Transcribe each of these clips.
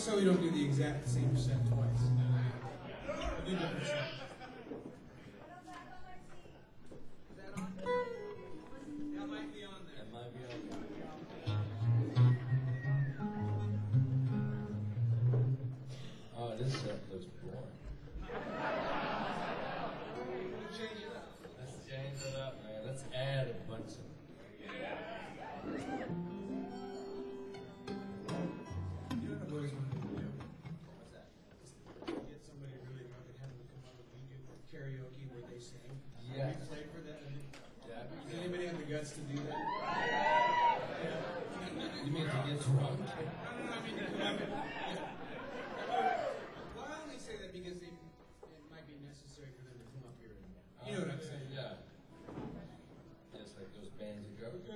so we don't do the exact same set twice. Do different sets. Is that on? That might be on there. That might be on there. Oh, this set looks boring. Change it up. Let's change it up, man. Let's add a bunch of. You know what I've always wanted to do? What's that? Get somebody really drunk and have them come up and we do karaoke where they sing. Yeah. We play for that. Yeah. Does anybody have the guts to do that? You mean to get drunk? No, I mean, well, I only say that because it might be necessary for them to come up here and, you know what I'm saying? Yeah. Just like those bands that go. I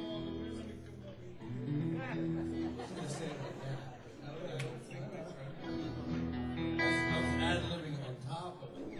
was going to say it like that. I don't think that's right. I was ad-libbing on top of it.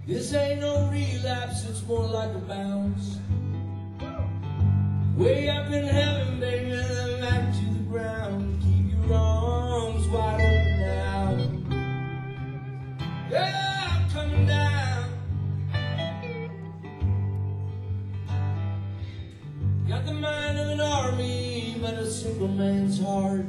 This ain't no relapse, it's more like a bounce. Way up in heaven, baby, then back to the ground. Keep your arms wide open now. Yeah, I'm coming down. Got the mind of an army, but a single man's heart.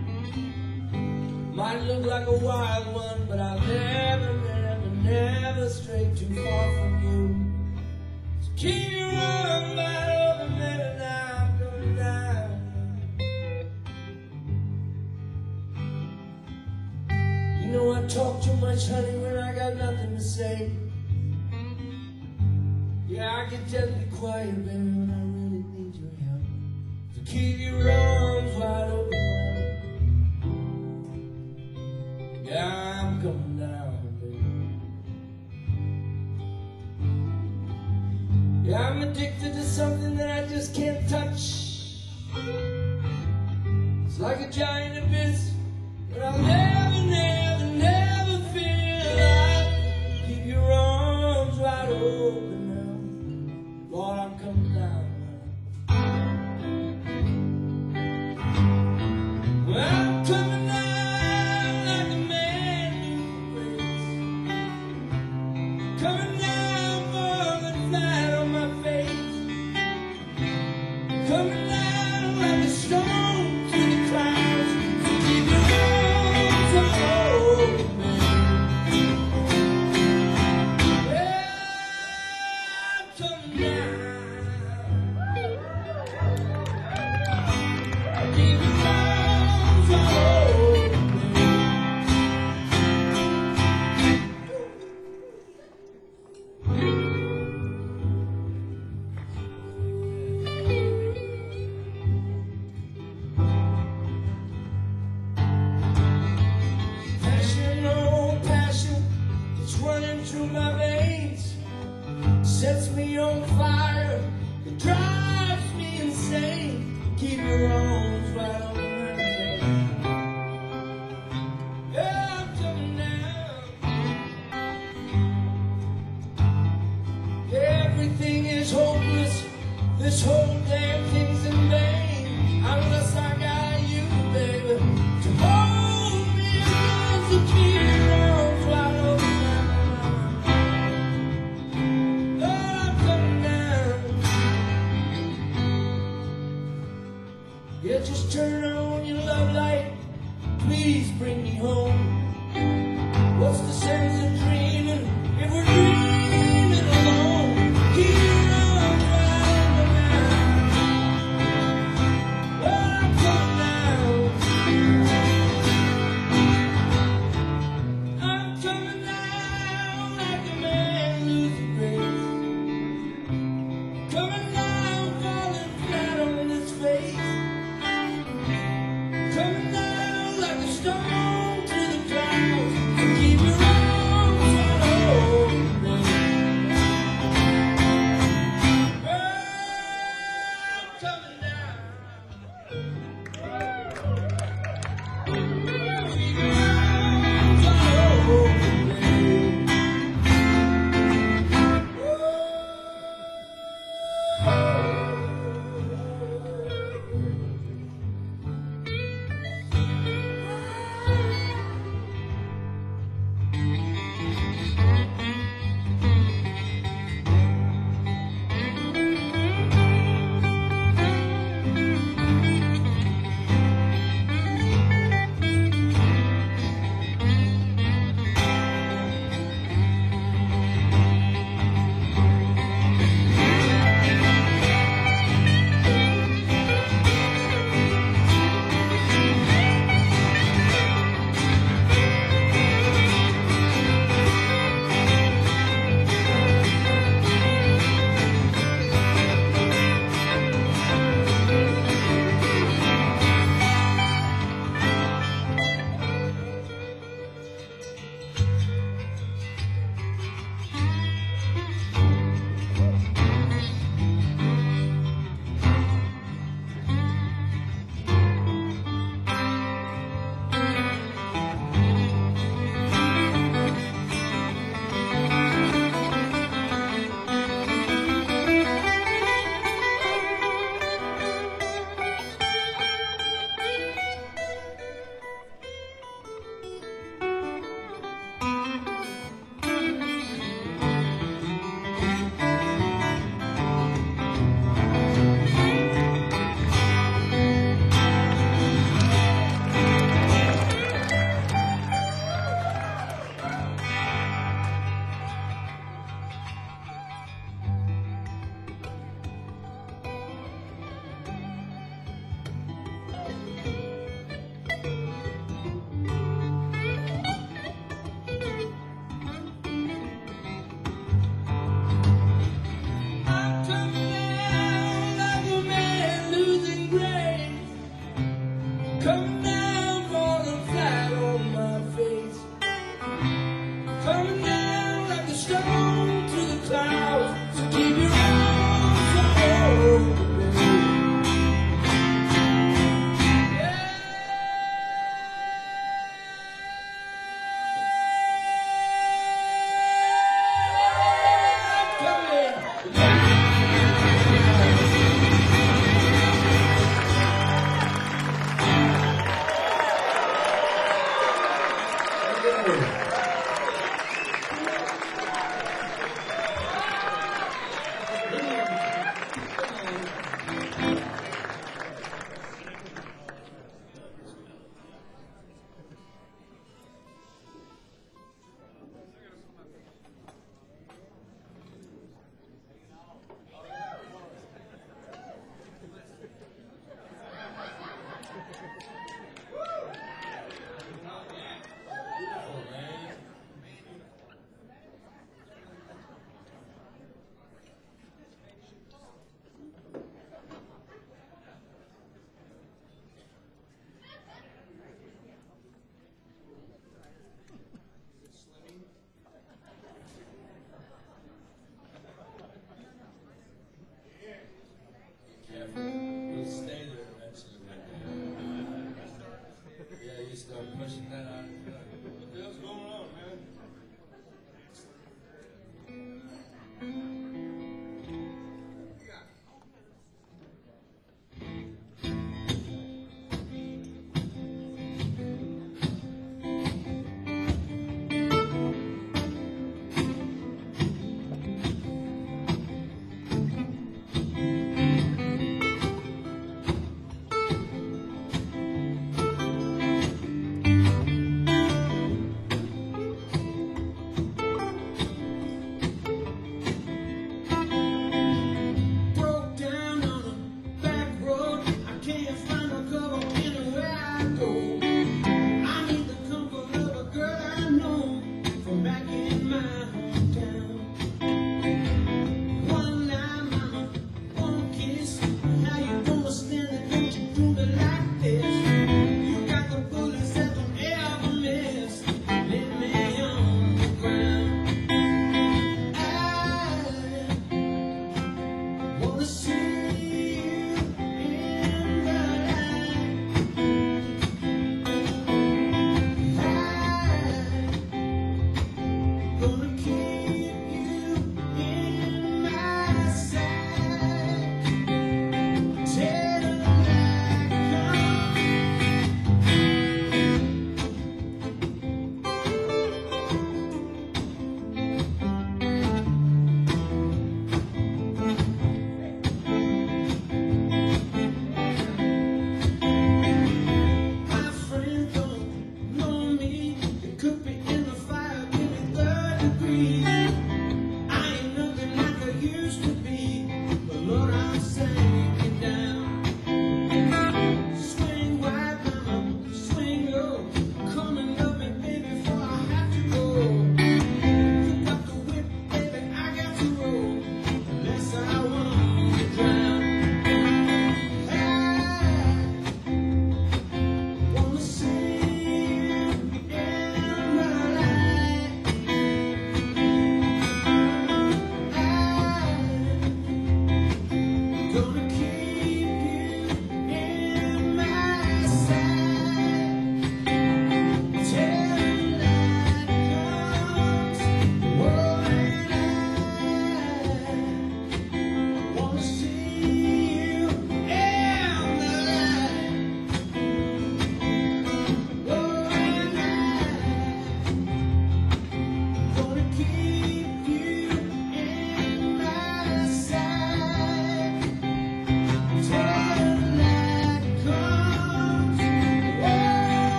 Might look like a wild one, but I'll never, never, never stray too far from you. So keep your arms wide open, baby, now I'm coming down. You know I talk too much, honey, when I got nothing to say. Yeah, I get deadly quiet, baby, when I really need your help. So keep your arms wide open. Yeah, I'm coming down, baby. Yeah, I'm addicted to something that I just can't touch. It's like a giant abyss that I'll never, never, never feel like. Keep your arms wide open now. Lord, I'm coming down now. Well, I'm coming down. Coming down, falling flat on my face. Coming down like a stone to the clouds. So keep your arms open, baby. Yeah, I'm coming down. Keep your arms open, baby. Running through my veins, sets me on fire, it drives me insane. Keep your arms right on my face. Yeah, I'm coming down. Everything is hopeless, this whole damn thing's in vain, unless I got you, baby, to hold me and to keep your arms wide open. Yeah, just turn on your love light, please bring me home. What's the sense of dreaming if we're dreaming alone? Keep your arms right around. Well, I'm coming down. I'm coming down like a man losing grace. Coming down, falling flat on his face. Coming down like a stone to the clouds. So keep your arms wide open, baby. I'm coming down. Keep your arms wide open, baby. start pushing that out. What the hell's going on, man?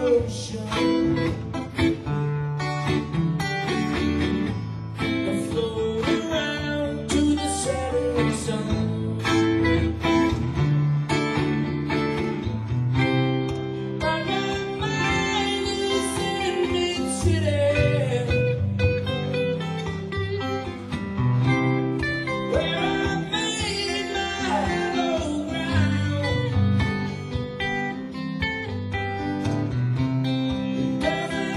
ocean and float around to the setting sun. My mind is in mid-city, where I made my hollow ground. It doesn't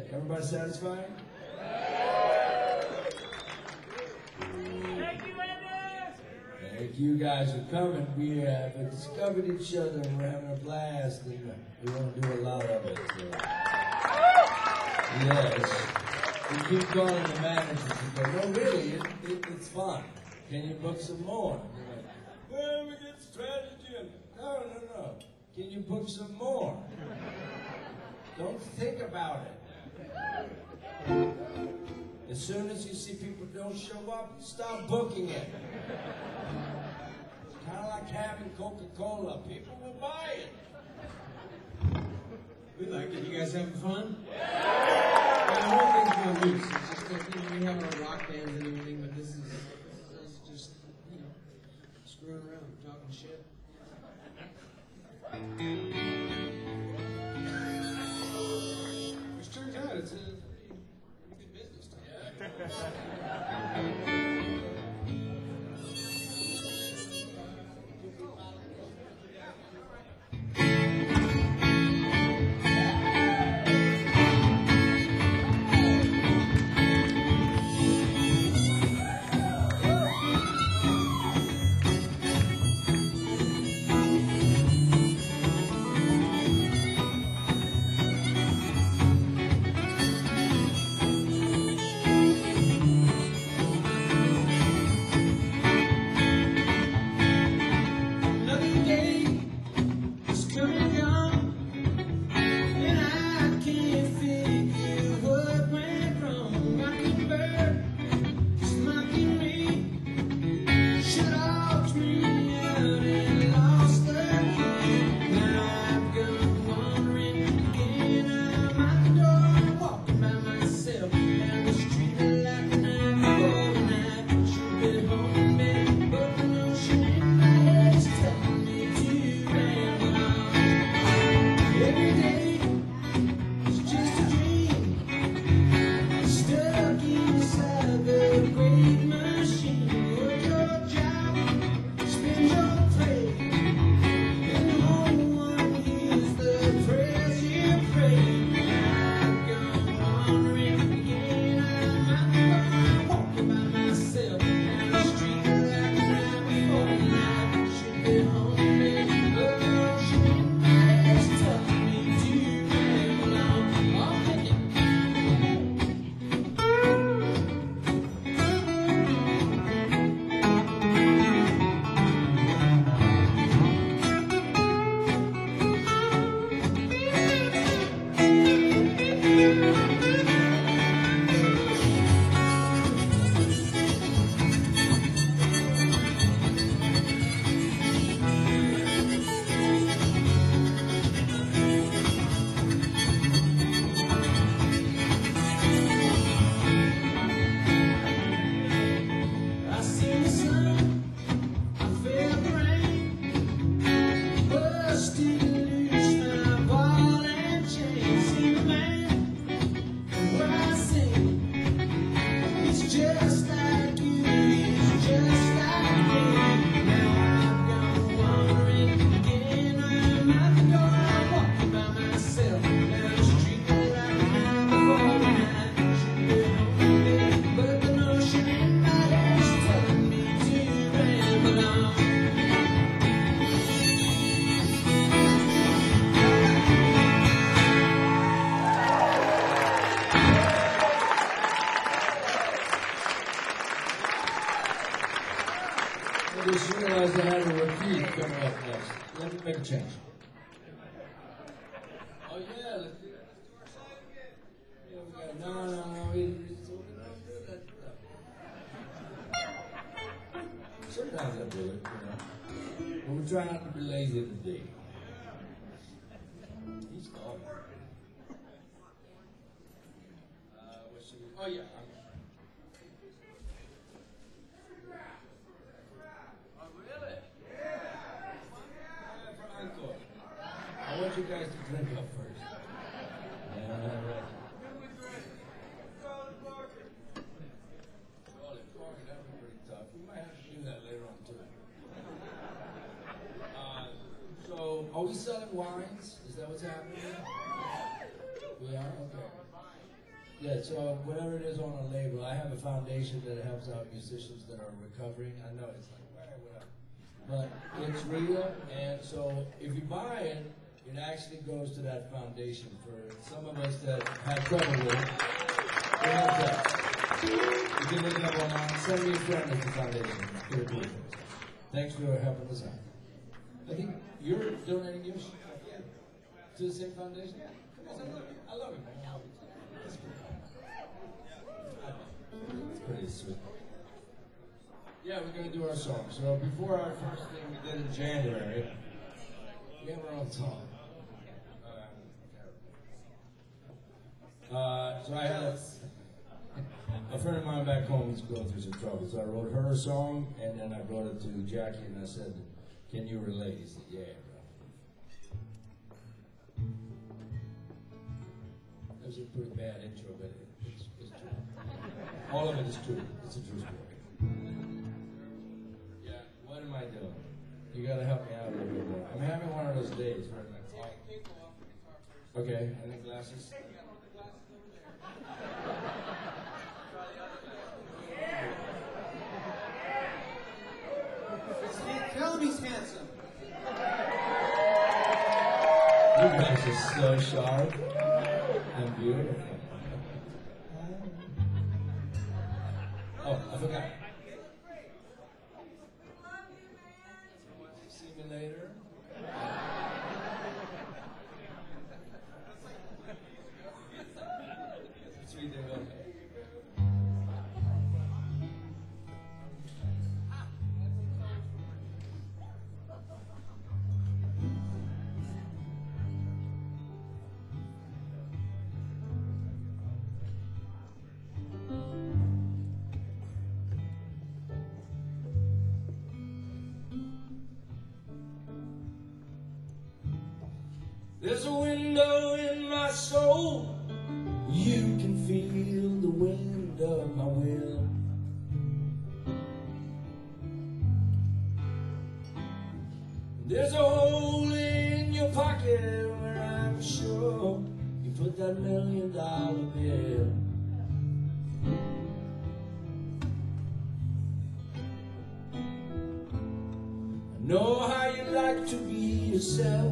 Everybody satisfied? Thank you, Anders! Thank you guys for coming. We have discovered each other and we're having a blast, and we want to do a lot of it. So. Yes. We keep calling the managers and go, no, really, it's fun. Can you book some more? And they're like, well, we get strategy. And no. Can you book some more? Don't think about it. As soon as you see people don't show up, stop booking it. It's kind of like having Coca-Cola. People will buy it. We like it. You guys having fun? Yeah! The whole thing's no use. It's just that, we have our rock bands and everything, but this is just, screwing around, talking shit. Which turns out it's a pretty good business. I just realized I had a repeat coming up next. Let me make a change. Oh yeah, let's do our side again. Yeah, we got, no, we don't do that. Sometimes I do it, But we try not to be lazy today. He's gone. Oh, yeah. I want you guys to drink up first. That was pretty tough. We might have to do that later on too. So, are we selling wines? Is that what's happening? We are? Okay. Yeah, so whatever it is on a label, I have a foundation that helps out musicians that are recovering. I know it's like, whatever. But it's real, and so if you buy it, it actually goes to that foundation. For some of us that have trouble with it, it helps out. You can look it up online. Send me a friend at the foundation. Thanks for helping us out. I think you're donating yours to the same foundation? I love it, man. That's cool. It's pretty sweet. Yeah, we're going to do our song. So before our first thing we did in January, we have our own song. So I had a friend of mine back home who's going through some trouble. So I wrote her a song, and then I brought it to Jackie, and I said, "Can you relate?" He said, "Yeah, bro." That was a pretty bad intro, but it's true. All of it is true. It's a true story. Yeah, what am I doing? You gotta help me out a little bit more. I'm having one of those days where I'm like, okay, and the glasses. Tell him he's handsome. You guys are so sharp and beautiful. Oh, I forgot. See me later. Sweet day, okay. There's a window in my soul. You can feel the wind of my will. There's a hole in your pocket where I'm sure you put that $1 million bill. I know how you like to be yourself.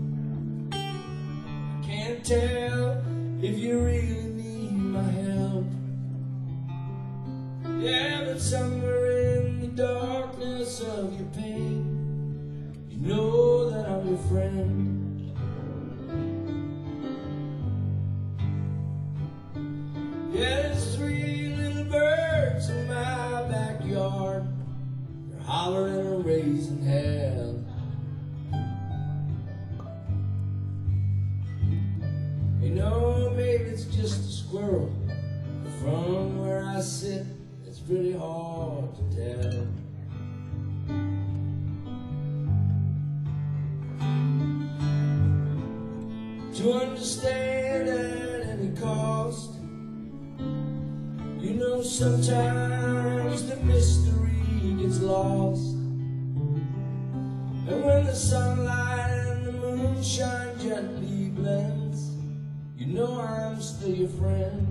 Can't tell if you really need my help. Yeah, but somewhere in the darkness of your pain, you know that I'm your friend. Yeah, there's 3 little birds in my backyard. They're hollering and raising hell. You know, maybe it's just a squirrel. From where I sit, it's pretty hard to tell. To understand at any cost, you know, sometimes the mystery gets lost. And when the sunlight and the moonshine gently blends, you know I'm still your friend.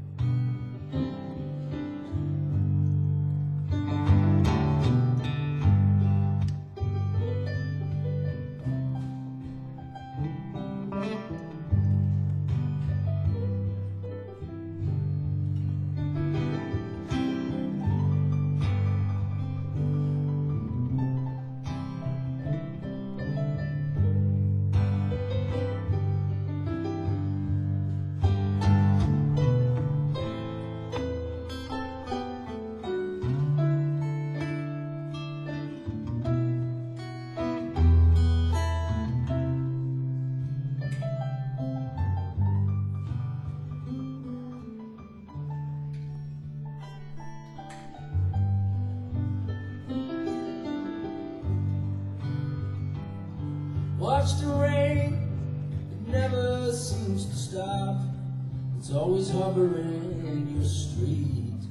Watch the rain, it never seems to stop. It's always hovering in your street.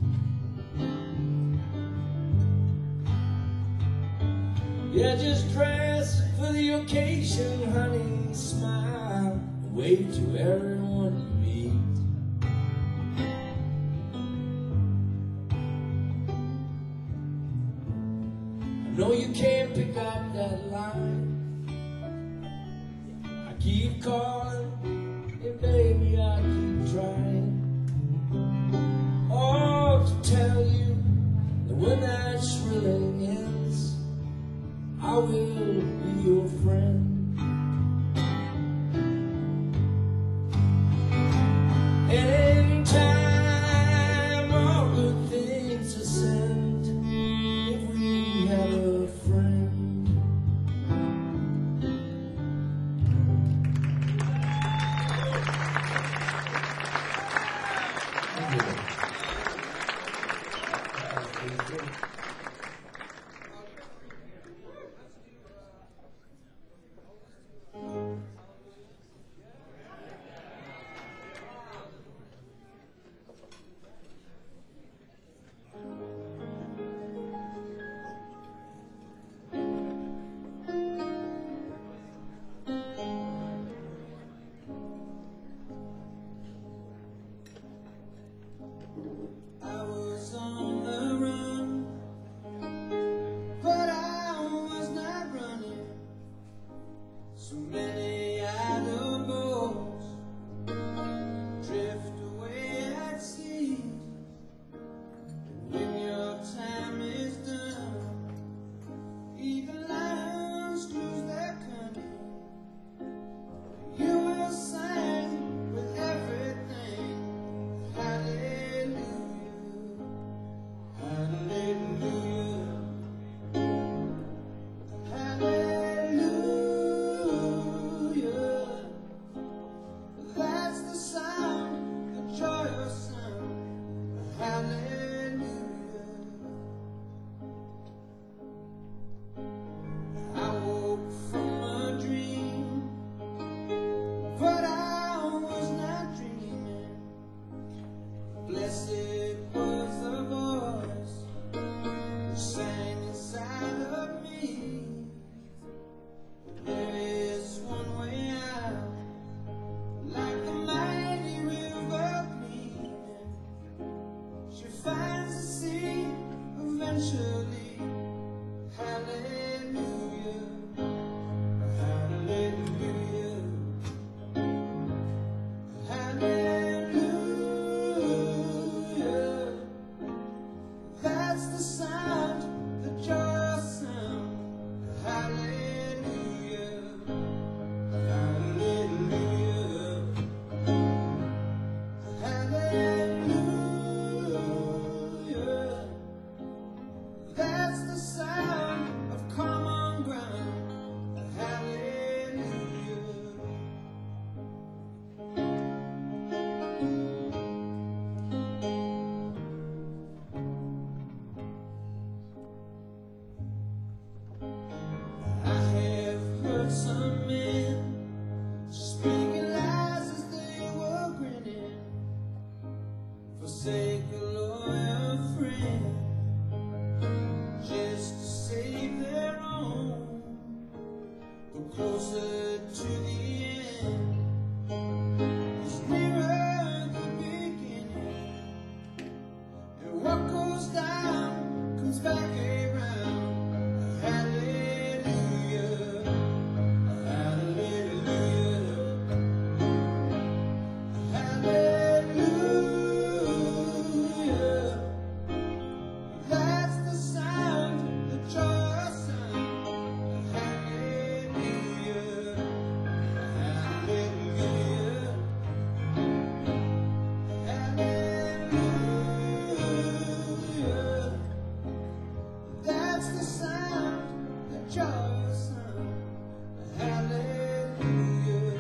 Yeah, just dress for the occasion, honey, smile and wave to everyone you meet. No, you can't pick up that line. I keep calling, and baby, I keep trying. Oh, to tell you that when that shrilling ends, I will be your friend. Anytime, all good things ascend, if we have a friend. I was on the run, but I was not running. So many idle boats drift away at sea. And when your time is done, even lions lose their cunning. You will sing with everything. Hallelujah, hallelujah, hallelujah. That's the sound, the joyous sound. Hallelujah. I woke from a dream, but I was not dreaming. Blessed was the voice who sang inside of me. There is one way out, like the mighty river gleaming. She finds the sea eventually. Hallelujah, hallelujah, hallelujah. That's the sound, the joyous sound. Hallelujah, hallelujah, hallelujah. That's the sound of common ground. Hallelujah. I have heard some men speaking lies as they were grinning, forsake a loyal friend just to save their own. Go closer to the end, it's nearer the beginning, and what goes down comes back around. Hallelujah, hallelujah, hallelujah. That's the sound, the joyous sound. Hallelujah, hallelujah, hallelujah. That's the sound, the joyous sound. Hallelujah.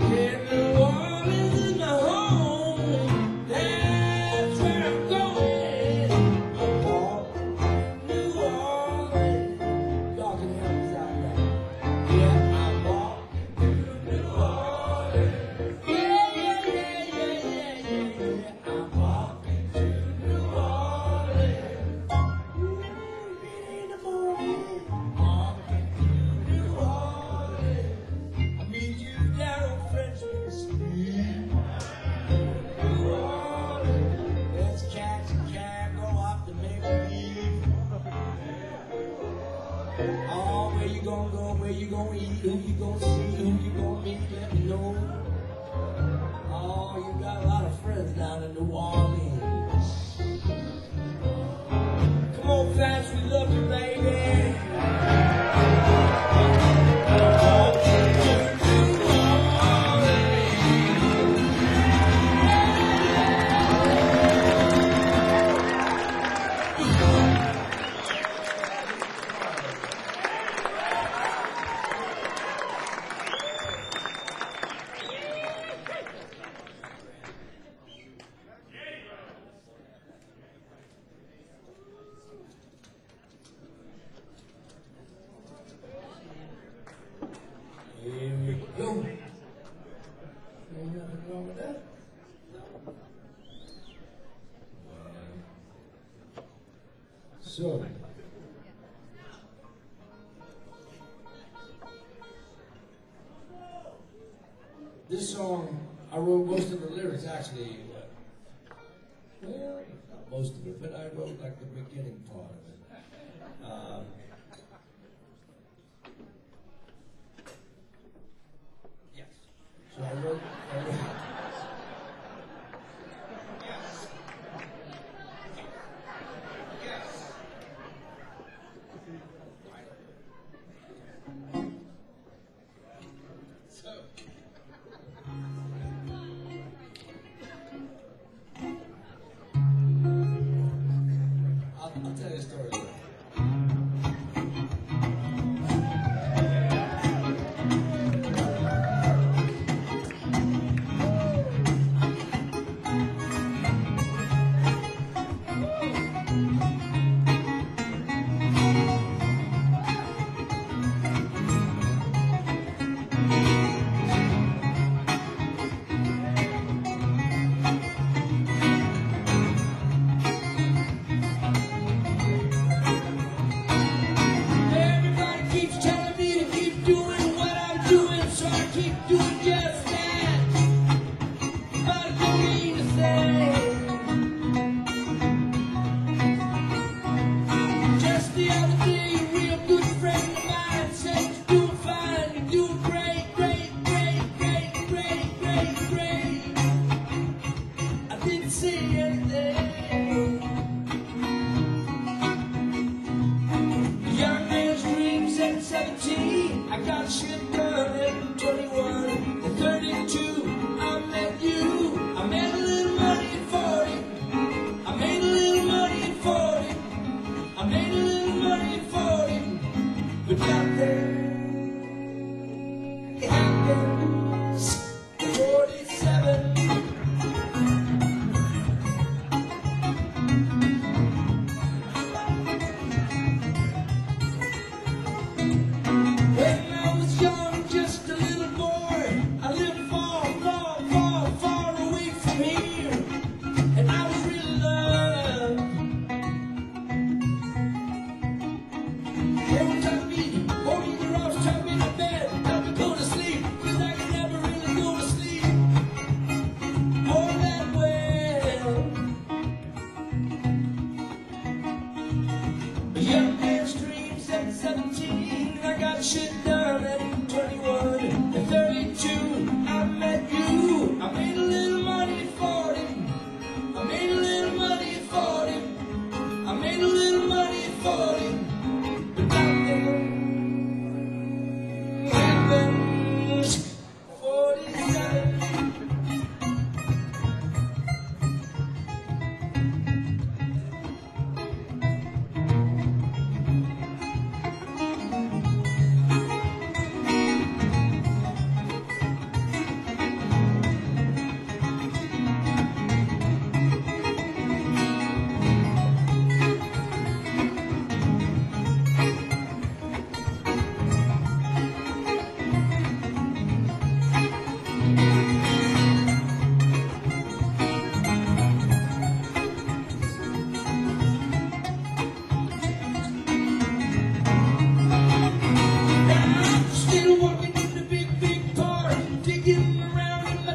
Yeah, New Orleans is my home. That's where I'm going. I'm walking to New Orleans. Y'all can help us out there. Yeah, I'm walking to New Orleans. Yeah. I'm walking to New Orleans. Ooh, in the morning. Walking to New Orleans. I meet you down on Frenchman Street. New Orleans. Let's catch a cab, go up to Maple. Oh, where you gonna go, where you gonna eat, who you gonna see, who you gonna meet, let me know. Oh, you got a lot of friends down in New Orleans. Come on, fast, we love you, baby. Here we go. Ain't nothing wrong with that. So, this song, I wrote most of the lyrics actually. Well, not most of it, but I wrote like the beginning part of it. Yes. So I wrote so. I'll tell you a story.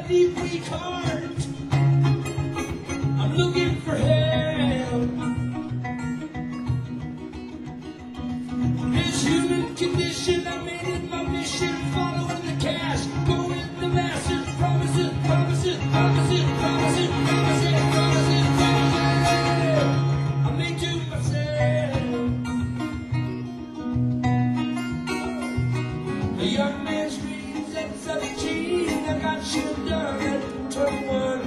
deep weak heart. I'm looking for help. This human condition, I made it my mission. Following the cash, going the masses. Promises, promises, promises, promises, promises, promises, promises. I made to myself. A young man's dreams at 17. I got shit done at 21.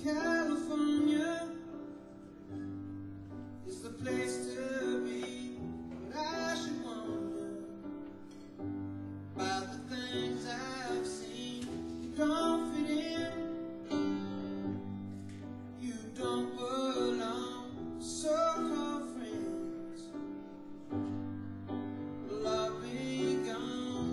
California is the place to be, but I should wonder about the things I've seen. You don't fit in, you don't belong. So-called friends will all be gone.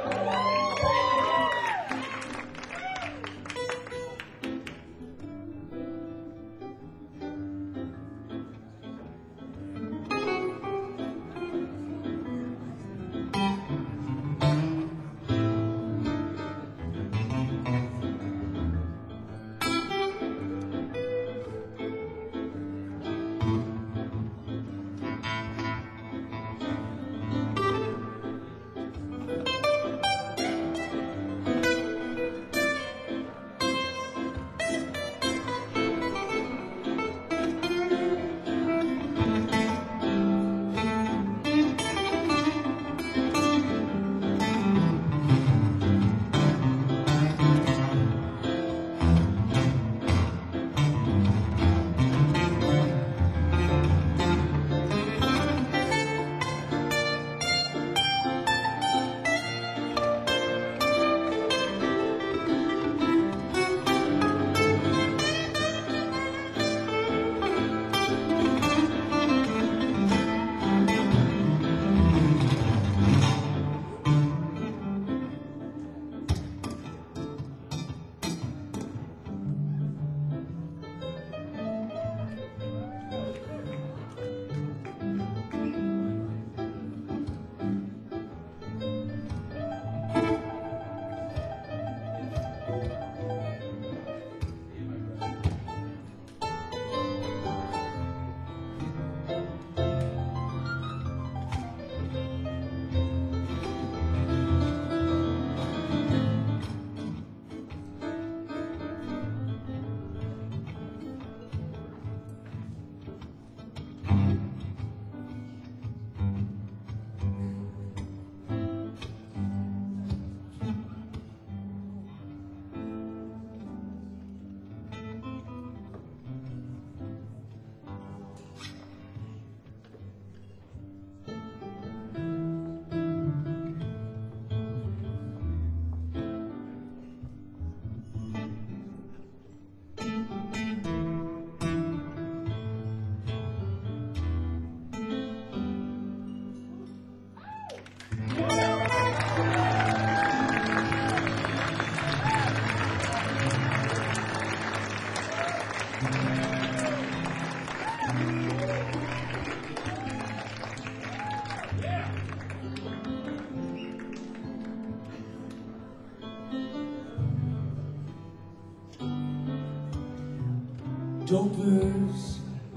Dopers,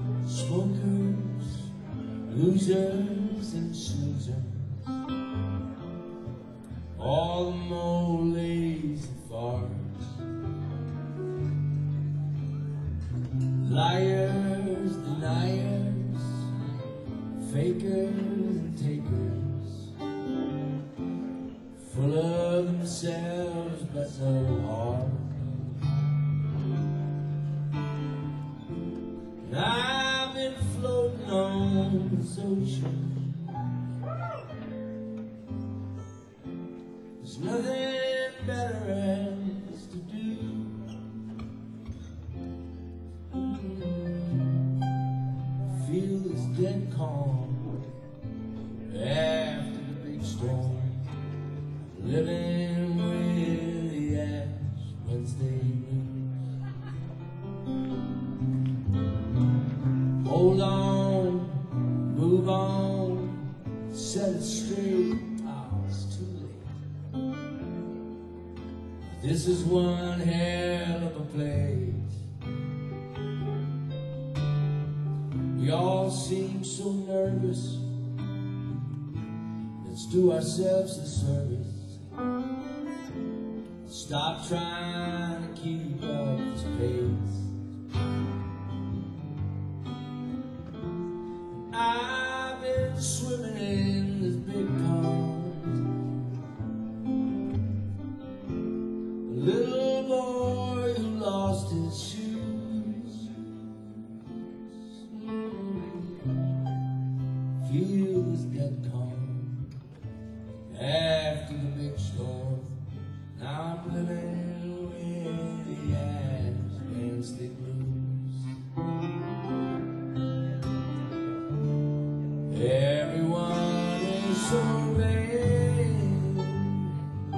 smokers, losers and snoozers, all the moles and farts, liars, deniers, fakers and takers, full of themselves but no heart. I've been floating on this ocean. There's nothing better else to do. Feel this dead calm after the big storm. Living with the Ash Wednesday blues. Hold on, move on, set it straight. Oh, it's too late. This is one hell of a place. We all seem so nervous. Let's do ourselves a service. Stop trying to keep up this pace. I've been swimming in this big pond. A little boy who lost his shoes. Feel this dead calm after the big storm. Now I'm living with the Ash Wednesday blues. Everyone is so vain.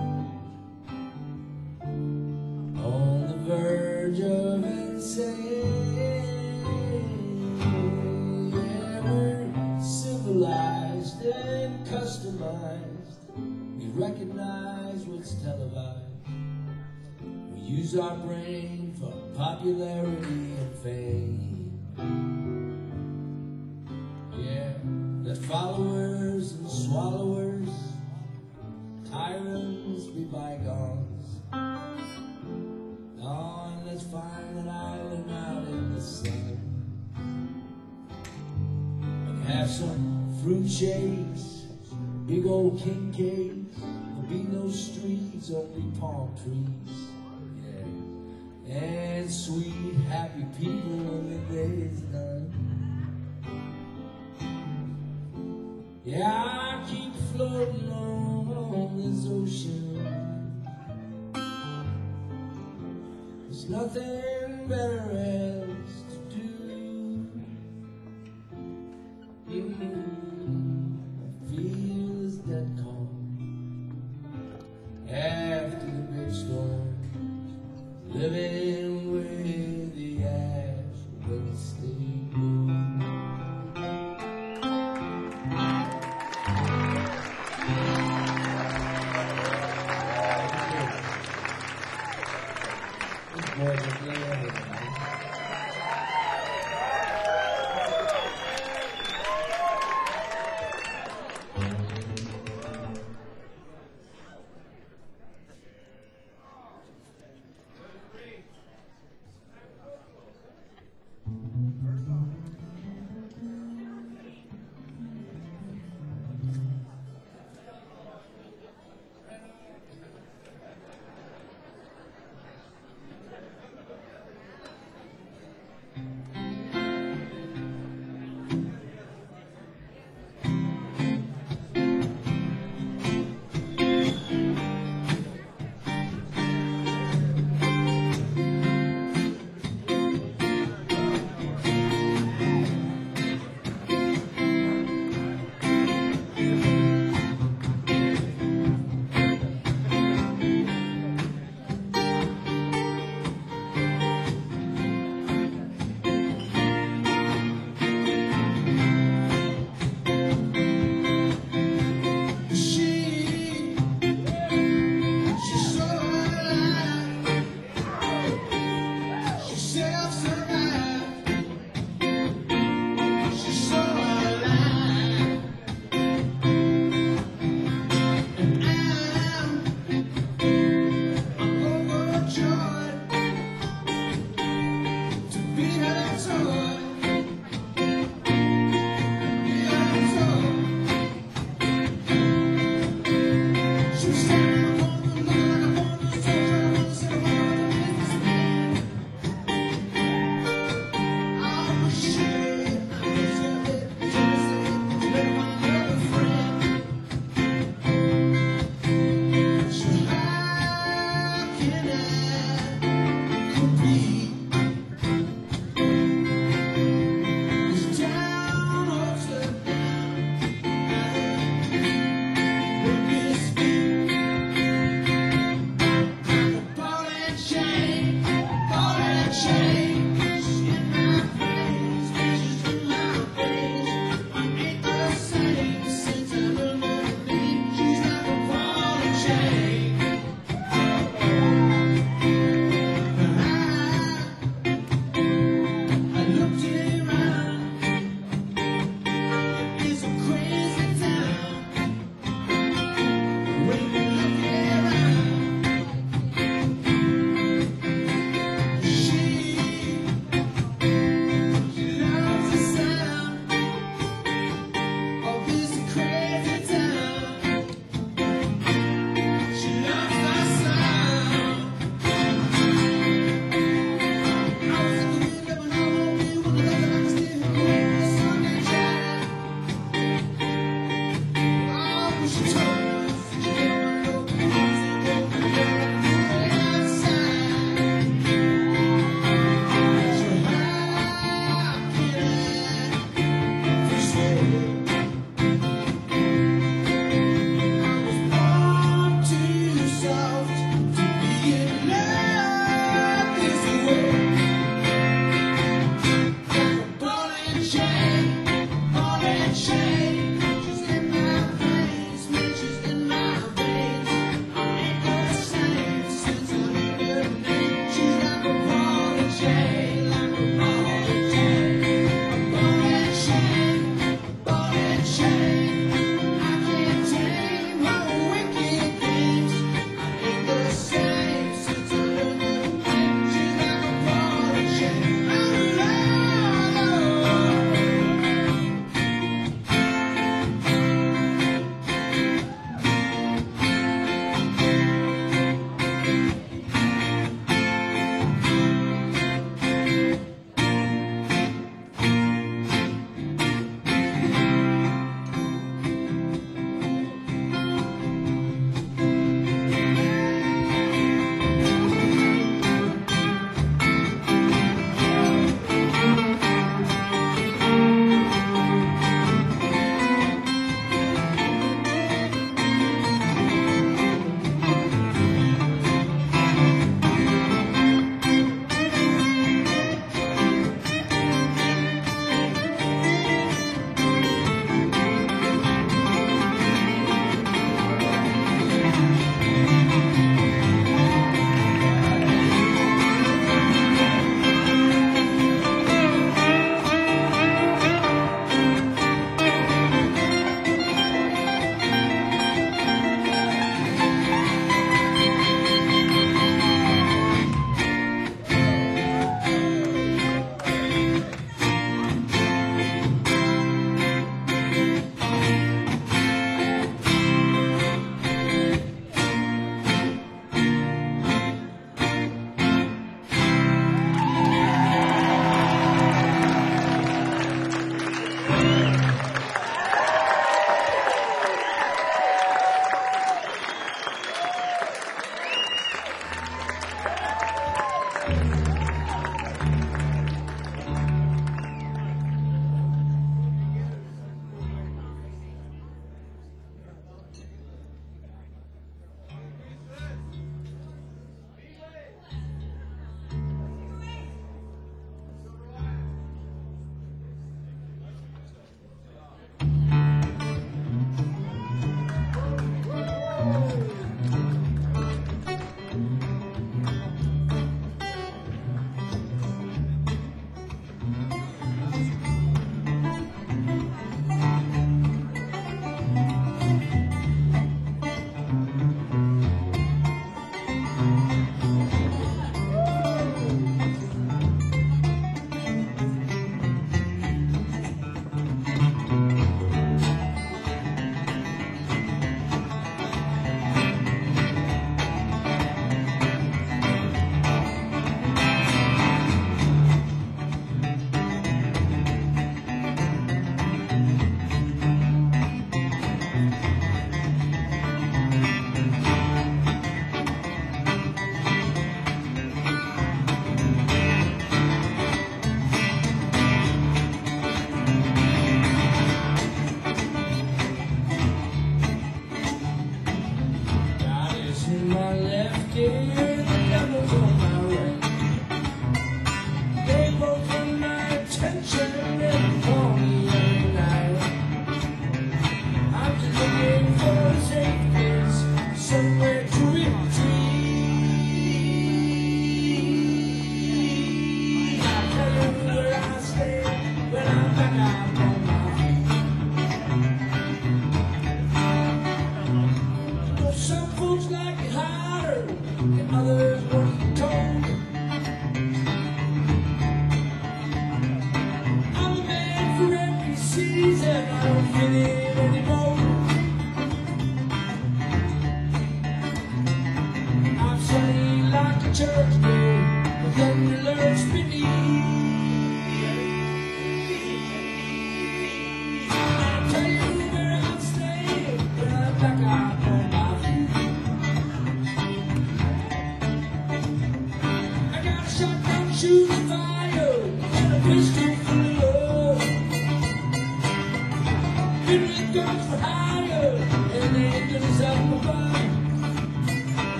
analyze what's televised. We use our brain for popularity and fame. Yeah, let followers and swallowers, tyrants be bygones. Oh, and let's find an island out in the sun and have some fruit shakes, big old king cakes. There'll be no streets, only palm trees. Yeah, and sweet, happy people when the day is done. Yeah, I keep floating on this ocean. There's nothing better else to do. I feel this dead calm after the big storm, living with the ash when it stay blue.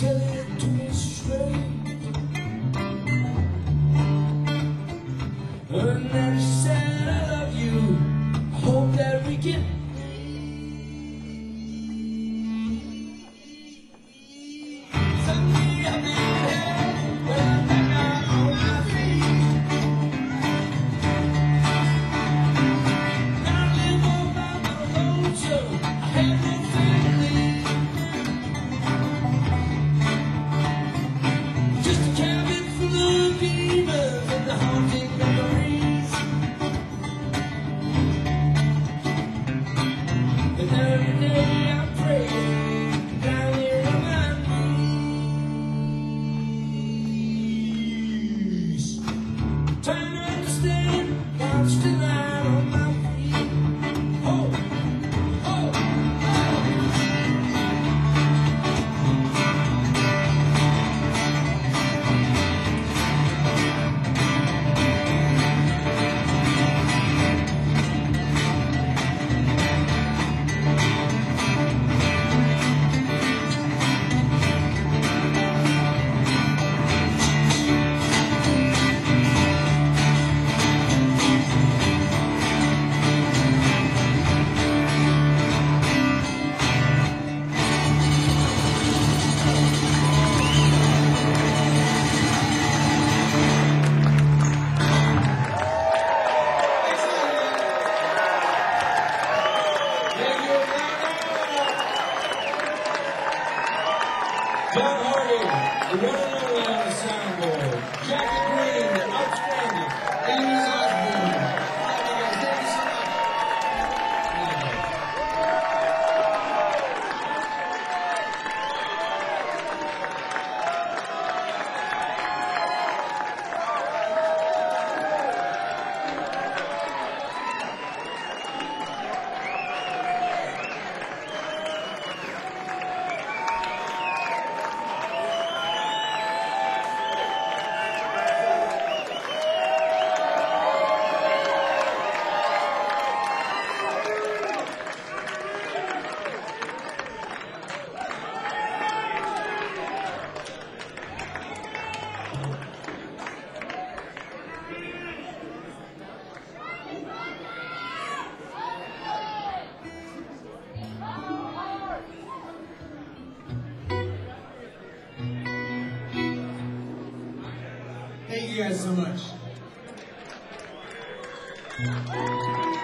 tell it to me straight. And then she said, I love you. I hope that we can. Someday I'll be there when I'm back out on my feet. Now I live all by my lonesome. I have no family. Just a cabin full of demons and the haunting memories. And every day I'm praying down here on my knees. Trying to understand why I'm still out on my feet. Oh, oh, oh. John Harding, the one and only on the soundboard. Jackie Green, the outstanding. Amy Osborne. Thank you guys. Thank you so much. Thank you guys so much.